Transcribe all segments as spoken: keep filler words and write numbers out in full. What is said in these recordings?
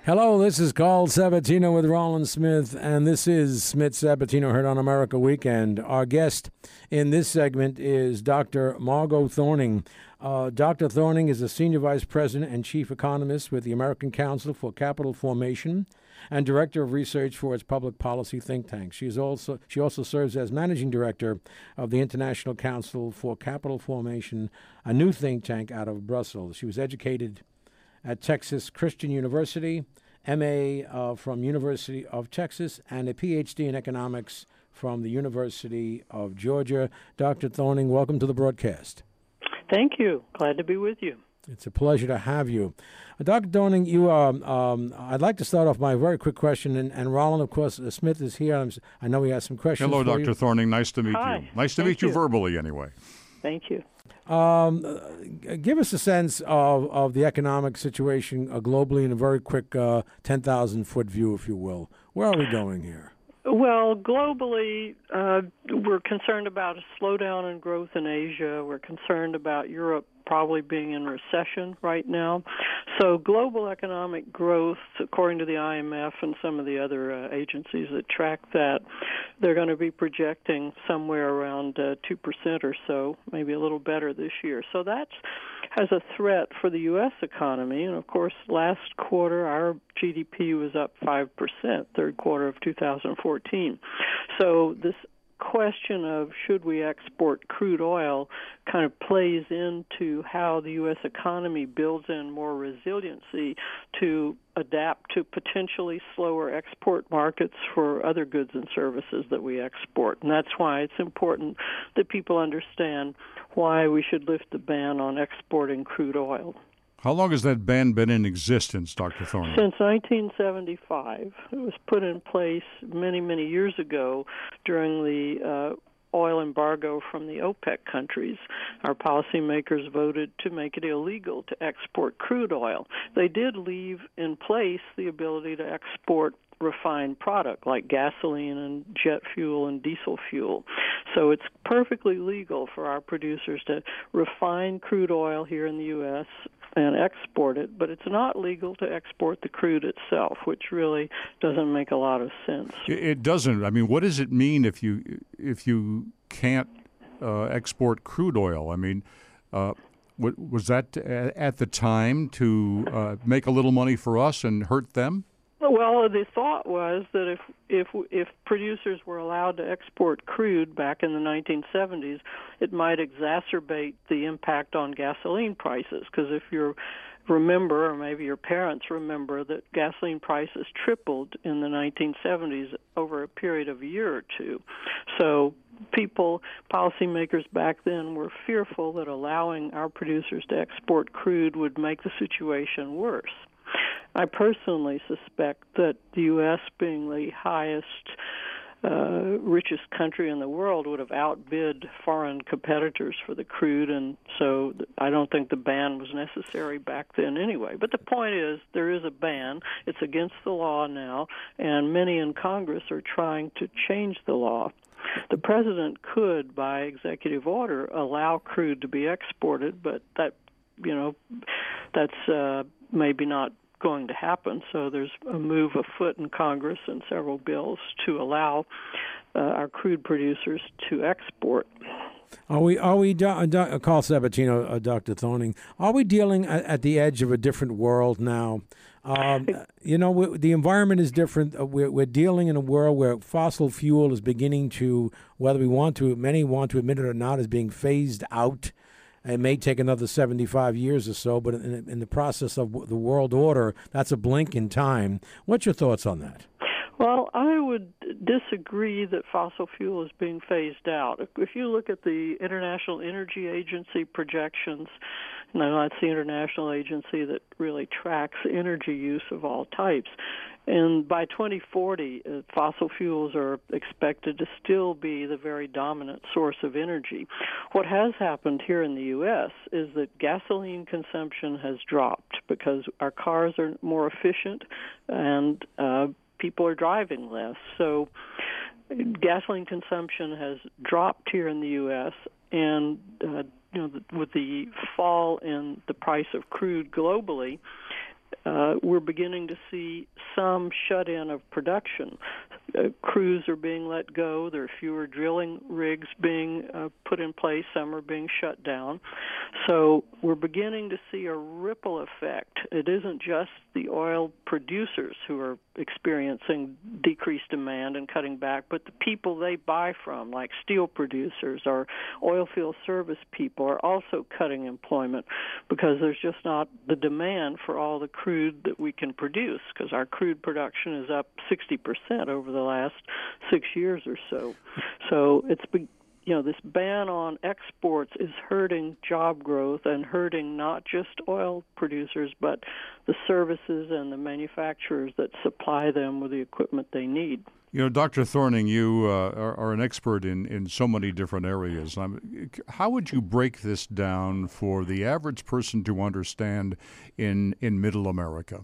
Hello, this is Carl Sabatino with Roland Smith, and this is Smith Sabatino Heard on America Weekend. Our guest in this segment is Doctor Margo Thorning. Uh, Doctor Thorning is a Senior Vice President and Chief Economist with the American Council for Capital Formation and Director of Research for its public policy think tank. She is also she also serves as Managing Director of the International Council for Capital Formation, a new think tank out of Brussels. She was educated at Texas Christian University, M A uh, from University of Texas, and a P H D in economics from the University of Georgia. Doctor Thorning, welcome to the broadcast. Thank you. Glad to be with you. It's a pleasure to have you. Uh, Doctor Thorning, you, um, um, I'd like to start off by a very quick question, and, and Roland, of course, uh, Smith is here. I'm, I know he has some questions Hello, for Doctor you. Thorning. Nice to meet Hi. you. Nice to Thank meet you you. verbally, anyway. Thank you. Um, uh, give us a sense of, of the economic situation uh, globally in a very quick uh, ten thousand foot view, if you will. Where are we going here? Well, globally, uh, we're concerned about a slowdown in growth in Asia. We're concerned about Europe probably being in recession right now. So global economic growth, according to the I M F and some of the other uh, agencies that track that, they're going to be projecting somewhere around uh, two percent or so, maybe a little better this year. So that has a threat for the U S economy. And, of course, last quarter our G D P was up five percent, third quarter of two thousand fourteen. So this question of should we export crude oil kind of plays into how the U S economy builds in more resiliency to adapt to potentially slower export markets for other goods and services that we export. And that's why it's important that people understand why we should lift the ban on exporting crude oil. How long has that ban been in existence, Doctor Thorning? Since nineteen seventy-five. It was put in place many, many years ago during the uh, oil embargo from the OPEC countries. Our policymakers voted to make it illegal to export crude oil. They did leave in place the ability to export refined product like gasoline and jet fuel and diesel fuel. So it's perfectly legal for our producers to refine crude oil here in the U S and export it, but it's not legal to export the crude itself, which really doesn't make a lot of sense. It doesn't. I mean, what does it mean if you if you can't uh, export crude oil? I mean, uh, was that at the time to uh, make a little money for us and hurt them? Well, the thought was that if if if producers were allowed to export crude back in the nineteen seventies, it might exacerbate the impact on gasoline prices. Because if you remember, or maybe your parents remember, that gasoline prices tripled in the nineteen seventies over a period of a year or two. So people, policymakers back then were fearful that allowing our producers to export crude would make the situation worse. I personally suspect that the U S, being the highest, uh, richest country in the world, would have outbid foreign competitors for the crude, and so I don't think the ban was necessary back then anyway. But the point is, there is a ban. It's against the law now, and many in Congress are trying to change the law. The president could, by executive order, allow crude to be exported, but that, you know, that's uh, maybe not going to happen. So there's a move afoot in Congress and several bills to allow uh, our crude producers to export. Are we, are we, do, do, Carl Sabatino, uh, Doctor Thorning, are we dealing at, at the edge of a different world now? Um, you know, we, the environment is different. Uh, we're, we're dealing in a world where fossil fuel is beginning to, whether we want to, many want to admit it or not, is being phased out. It may take another seventy-five years or so, but in, in the process of the world order, that's a blink in time. What's your thoughts on that? Well, I would disagree that fossil fuel is being phased out. If you look at the International Energy Agency projections, and that's the international agency that really tracks energy use of all types, and by twenty forty, uh, fossil fuels are expected to still be the very dominant source of energy. What has happened here in the U S is that gasoline consumption has dropped because our cars are more efficient and uh, people are driving less. So gasoline consumption has dropped here in the U S, and uh, you know, with the fall in the price of crude globally, uh, we're beginning to see some shut-in of production. Uh, crews are being let go. There are fewer drilling rigs being uh, put in place. Some are being shut down. So we're beginning to see a ripple effect. It isn't just the oil producers who are experiencing decreased demand and cutting back, but the people they buy from, like steel producers or oil field service people, are also cutting employment because there's just not the demand for all the crude that we can produce, because our crude production is up sixty percent over the last six years or so. So it's been You know, this ban on exports is hurting job growth and hurting not just oil producers, but the services and the manufacturers that supply them with the equipment they need. You know, Doctor Thorning, you uh, are, are an expert in, in so many different areas. I'm, how would you break this down for the average person to understand in, in Middle America?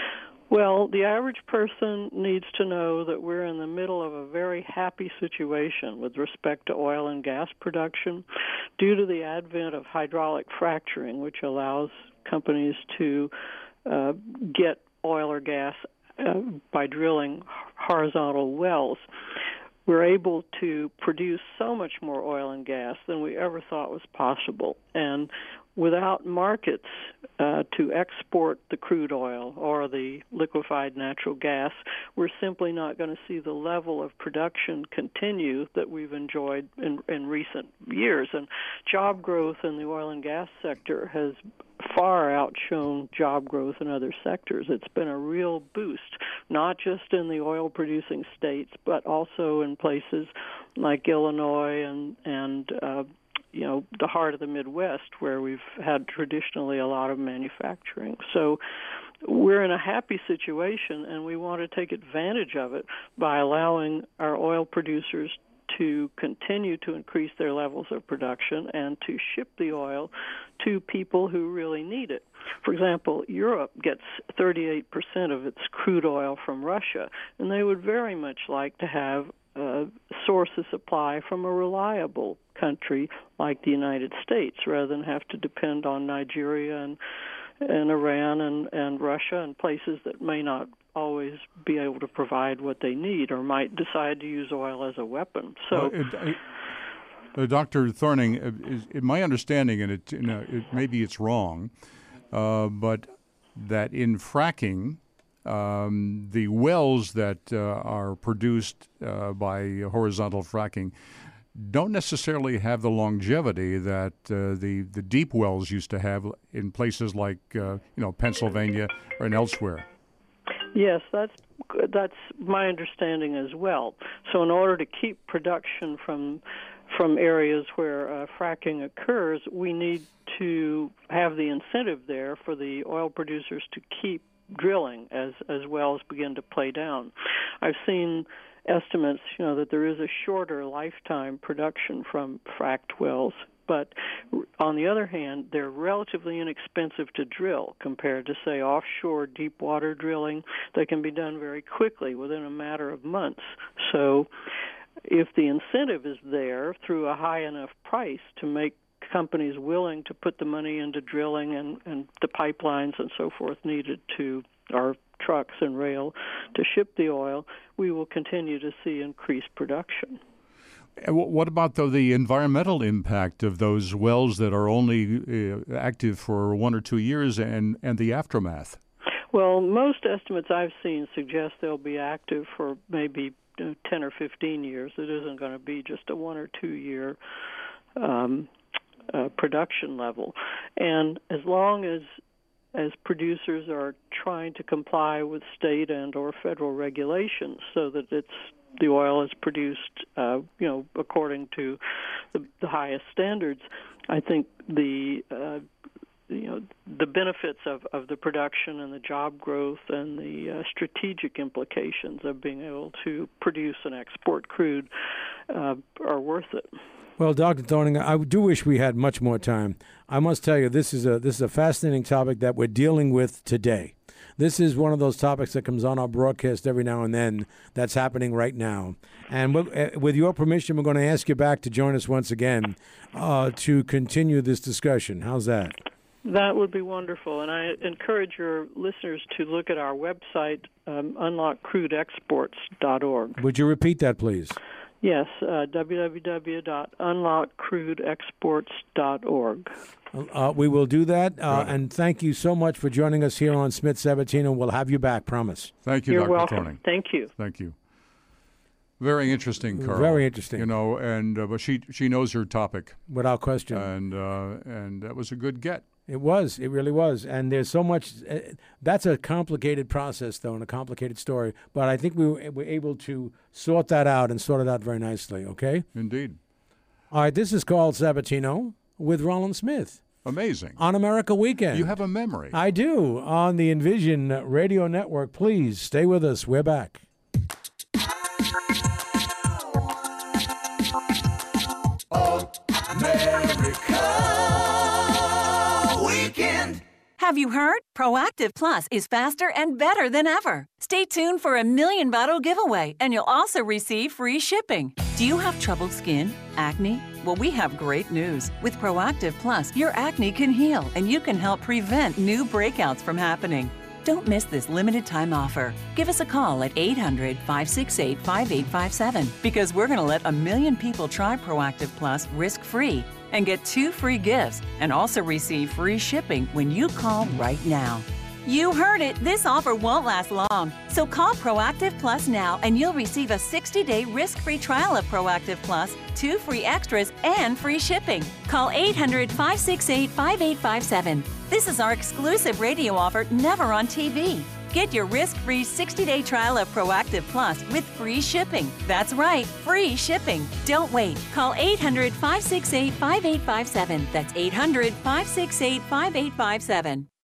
Well, the average person needs to know that we're in the middle of a very happy situation with respect to oil and gas production due to the advent of hydraulic fracturing, which allows companies to uh, get oil or gas uh, by drilling horizontal wells. We're able to produce so much more oil and gas than we ever thought was possible. And without markets uh, to export the crude oil or the liquefied natural gas, we're simply not going to see the level of production continue that we've enjoyed in, in recent years. And job growth in the oil and gas sector has far outshone job growth in other sectors. It's been a real boost, not just in the oil-producing states, but also in places like Illinois and, and uh, you know, the heart of the Midwest, where we've had traditionally a lot of manufacturing. So we're in a happy situation, and we want to take advantage of it by allowing our oil producers to continue to increase their levels of production and to ship the oil to people who really need it. For example, Europe gets thirty-eight percent of its crude oil from Russia, and they would very much like to have a source of supply from a reliable country like the United States, rather than have to depend on Nigeria and, and Iran and, and Russia and places that may not always be able to provide what they need or might decide to use oil as a weapon. So, well, it, uh, Doctor Thorning, uh, is, in my understanding, and it, you know, it, maybe it's wrong, uh, but that in fracking, um, the wells that uh, are produced uh, by horizontal fracking don't necessarily have the longevity that uh, the the deep wells used to have in places like uh, you know Pennsylvania or and elsewhere. Yes, that's that's my understanding as well. So in order to keep production from from areas where uh, fracking occurs, we need to have the incentive there for the oil producers to keep drilling as as wells begin to play down. I've seen estimates, you know, that there is a shorter lifetime production from fracked wells, but on the other hand, they're relatively inexpensive to drill compared to, say, offshore deep water drilling. They can be done very quickly within a matter of months. So if the incentive is there through a high enough price to make companies willing to put the money into drilling and, and the pipelines and so forth needed to our trucks and rail to ship the oil, we will continue to see increased production. What about, though, the environmental impact of those wells that are only uh, active for one or two years and, and the aftermath? Well, most estimates I've seen suggest they'll be active for maybe ten or fifteen years. It isn't going to be just a one or two year um, uh, production level. And as long as as producers are trying to comply with state and or federal regulations so that it's the oil is produced, uh, you know, according to the, the highest standards, I think the uh, you know the benefits of, of the production and the job growth and the uh, strategic implications of being able to produce and export crude uh, are worth it. Well, Doctor Thorning, I do wish we had much more time. I must tell you, this is a this is a fascinating topic that we're dealing with today. This is one of those topics that comes on our broadcast every now and then that's happening right now. And with your permission, we're going to ask you back to join us once again uh, to continue this discussion. How's that? That would be wonderful, and I encourage your listeners to look at our website, um, unlock crude exports dot org. Would you repeat that, please? Yes, uh, w w w dot unlock crude exports dot org. Uh, we will do that, uh, and thank you so much for joining us here on Smith Sabatino. We'll have you back, promise. Thank you, You're Doctor welcome. Thorning. Thank you. Thank you. Very interesting, Carl. Very interesting. You know, and uh, but she she knows her topic, Without question. and uh, and that was a good get. It was. It really was. And there's so much. Uh, that's a complicated process, though, and a complicated story. But I think we were, were able to sort that out and sort it out very nicely, okay? Indeed. All right, this is Carl Sabatino with Roland Smith Amazing. on America Weekend. You have a memory. I do. On the Envision Radio Network. Please stay with us. We're back. Have you heard? Proactive Plus is faster and better than ever. Stay tuned for a million bottle giveaway, and you'll also receive free shipping. Do you have troubled skin? Acne? Well, we have great news. With Proactive Plus, your acne can heal, and you can help prevent new breakouts from happening. Don't miss this limited time offer. Give us a call at eight hundred, five six eight, five eight five seven because we're going to let a million people try Proactive Plus risk-free and get two free gifts and also receive free shipping when you call right now. You heard it. This offer won't last long. So call Proactive Plus now and you'll receive a sixty-day risk-free trial of Proactive Plus, two free extras, and free shipping. Call eight hundred, five six eight, five eight five seven. This is our exclusive radio offer, never on T V. Get your risk-free sixty-day trial of Proactive Plus with free shipping. That's right, free shipping. Don't wait. Call eight hundred, five six eight, five eight five seven. That's eight hundred, five six eight, five eight five seven.